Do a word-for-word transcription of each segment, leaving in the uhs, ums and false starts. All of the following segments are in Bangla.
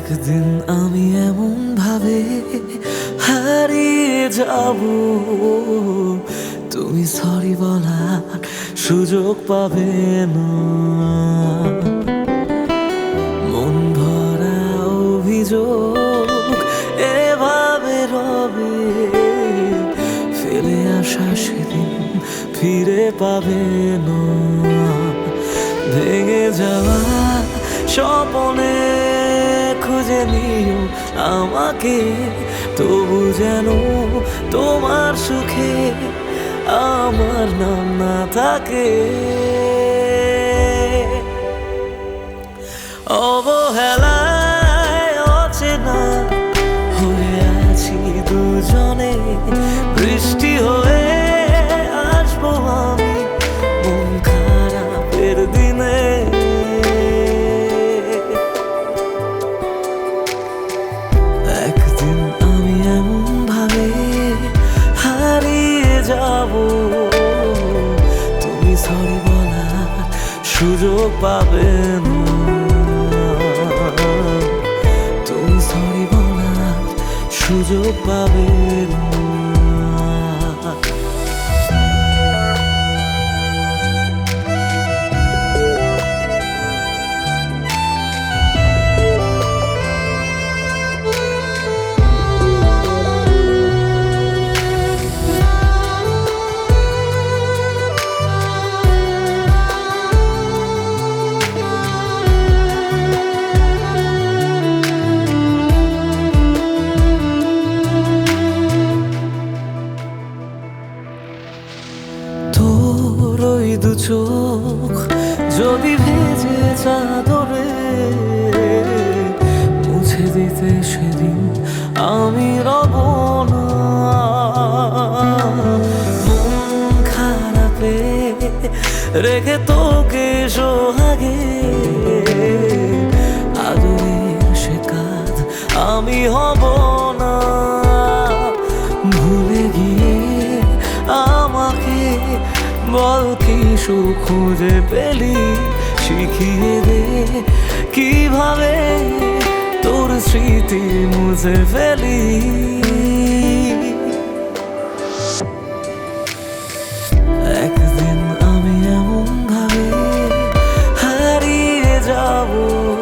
একদিন আমি এমন ভাবে হারিয়ে যাব, তুমি সরি বলার সুযোগ পাবে না। মন ভরা অভিযোগ এভাবে রবে, ফেলে আসা সেদিন ফিরে পাবে না। ভেঙে যাওয়া স্বপ্নে খুঁজে নিও আমাকে, তবু যেন তোমার সুখে আমার নাম না থাকে। অবহেলায় অচেনা হয়ে আছি দুজনে, বৃষ্টি হয়ে আসবো আমি মন খারাপের দিনে। একদিন আমি এমন ভাবে হারিয়ে যাব, তুমি সরি বলার সুযোগ পাবে না। তুমি সরি বলার সুযোগ পাবে না। তোর ওই দু চোখ যদি ভেজে চাদরে মুছে দিতে সেদিন আমি রব না। মন খারাপে রেখে তোকে সোহাগে, আদরের সে কাজ আমি হব না। ভুলে গিয়ে আমাকে বল কি সুখ খুঁজে পেলি, শিখিয়ে দে কিভাবে তোর স্মৃতি মুছে ফেলি। একদিন আমি এমন ভাবে হারিয়ে যাব,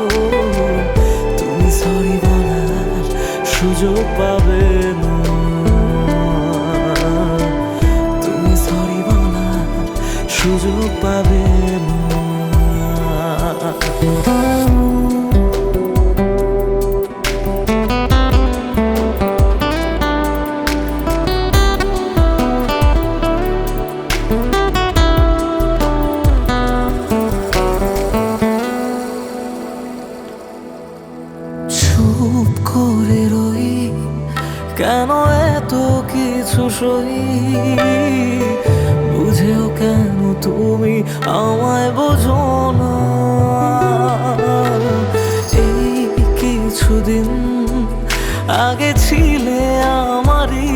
তুমি সরি বলার সুযোগ পাবে না। তুমি সরি বলার সুযোগ পাবে না। চুপ করে রই কেন এত কিছু সই, বুঝেও কেন তুমি আমায় বোঝো না। এই কিছুদিন আগে ছিলে আমারই,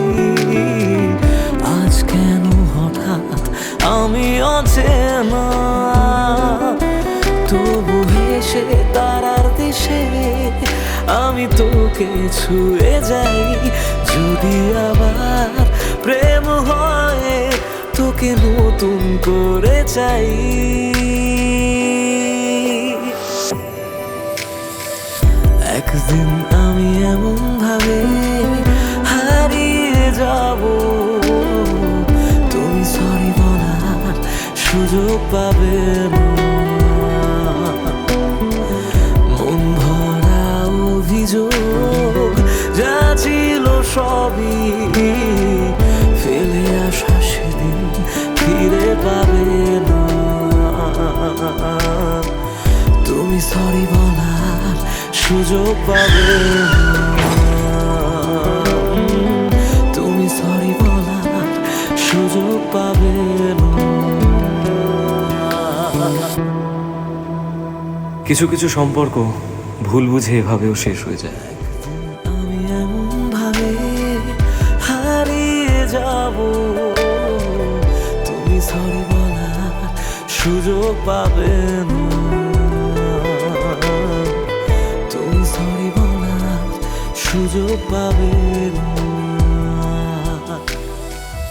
আজ কেন হঠাৎ আমি অচেনা। তবু হেসে তারার দেশে আমি তোকে ছুঁয়ে যাই, যদি আবার প্রেম হয় তোকে নতুন করে চাই। একদিন আমি এমন ভাবে হারিয়ে যাব, তুমি সরি বলার সুযোগ পাবে না। মন ভরা অভিযোগ যা ছিল সবই ফেলে আসা সেদিন ফিরে পাবে না। তুমি সরি বলার সুযোগ পাবে না। তুমি সরি বলার সুযোগ পাবে না। কিছু কিছু সম্পর্ক ভুল বুঝে এভাবেও শেষ হয়ে যায়। আমি এমন ভাবে হারিয়ে যাব, তুমি সরি বলার সুযোগ পাবে না। তুমি সরি সুযোগ পাবে